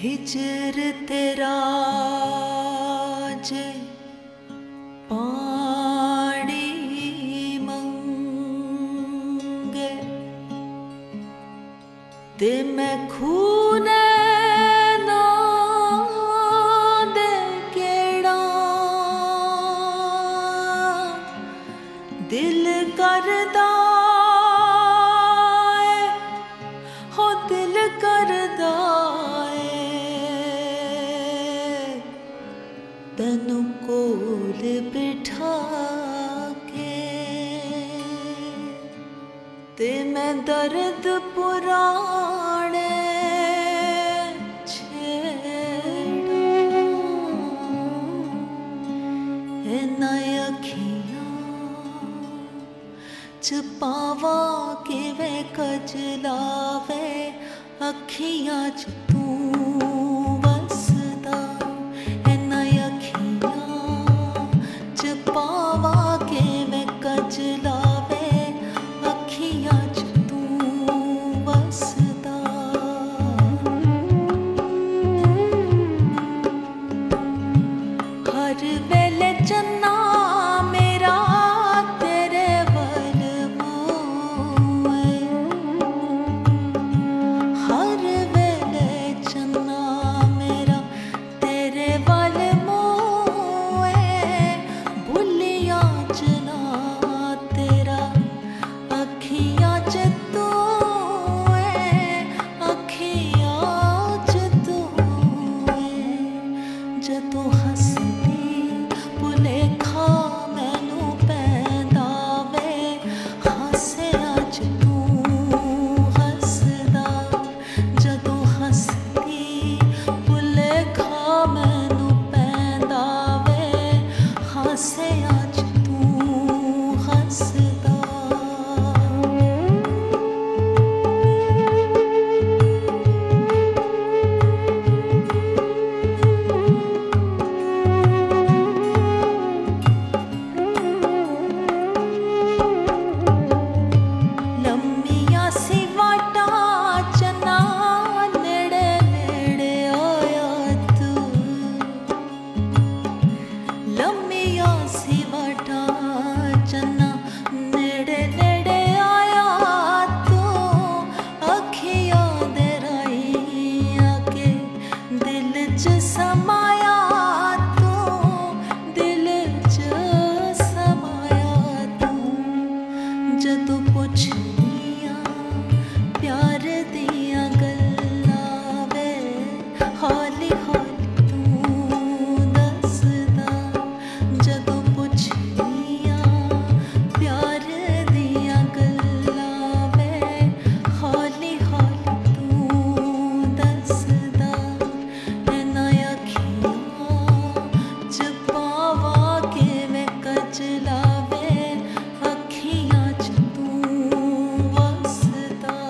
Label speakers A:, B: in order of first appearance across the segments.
A: हिजर तेरा जे पानी मंगे ते मैं खूने ना दे केड़ा दिल करदा हो दिल करदा तनु कोल बिठा के ते मैं दर्द पुराने छेड़ा नया अखियां च पावा के वे कजलावे अखियां च तू वसदा पावा के मैं कजलावे अखियां च तू वसदा हर वेले चन्ना मेरा तेरे वल मोए हर वेले चन्ना मेरा तेरे वल जदों हसदी भुलेखा मैनू पैंदा वे हासिया च तू हसदा जदों हसदी भुलेखा मैनू पैंदा वे हासिया च तू हसदा जदों पुछदियां प्यार दियां गल्लां वे हौली हौली तू दसदा जदों पुछदियां प्यार दियां गल्लां वे हौली हौली तू दसदा नैना अखियां च पावा के मैं कजलावे अखियां च तू वसदा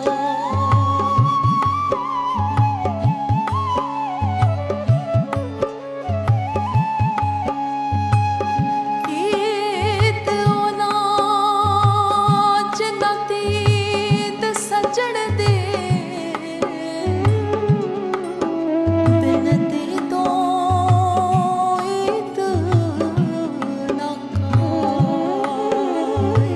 A: ईद ओना जन्नती ते सजण दे बिन तेरे तो ईद ना खाए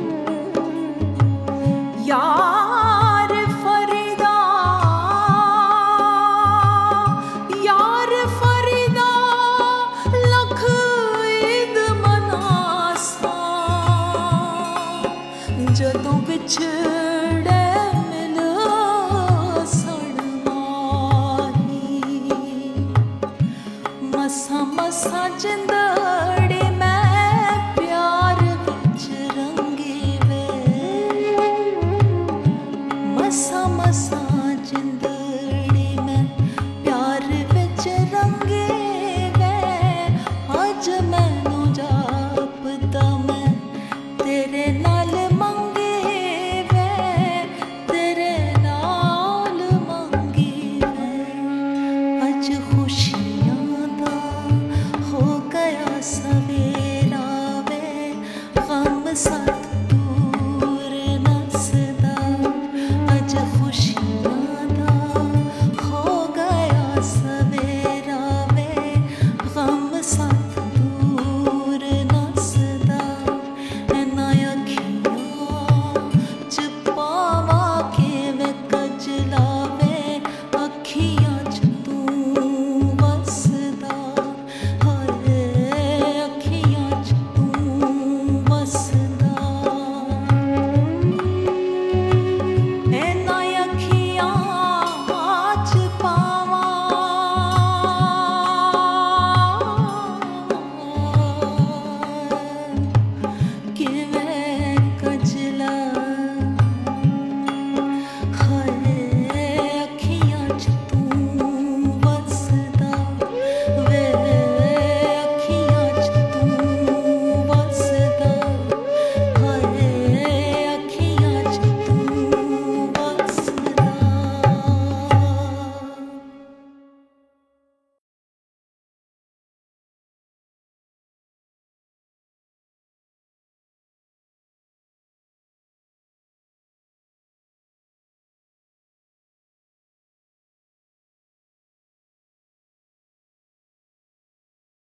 A: यार फरीदा लख ईद मनासा जदों बिछड़े